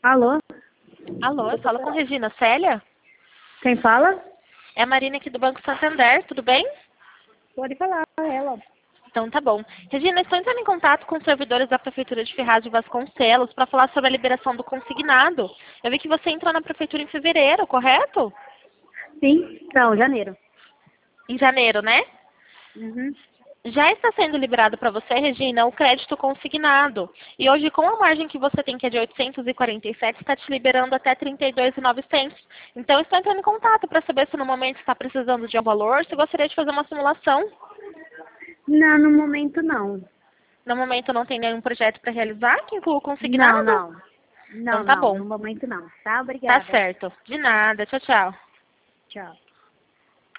Alô? Alô, eu falo com Regina Célia? Quem fala? É a Marina aqui do Banco Santander, tudo bem? Pode falar, ela. Então tá bom. Regina, estou entrando em contato com os servidores da Prefeitura de Ferraz de Vasconcelos para falar sobre a liberação do consignado. Eu vi que você entrou na Prefeitura em fevereiro, correto? Sim? Não, janeiro. Em janeiro, né? Uhum. Já está sendo liberado para você, Regina, o crédito consignado. E hoje, com a margem que você tem, que é de 847, está te liberando até 32.900. Então, eu estou entrando em contato para saber se no momento está precisando de um valor, se gostaria de fazer uma simulação. Não, no momento não. No momento, não tem nenhum projeto para realizar que inclua o Não, consignado? não. Não, Então, tá não, bom. no momento não. Tá? Tá Obrigada. certo. De nada. Tchau, tchau. Tchau.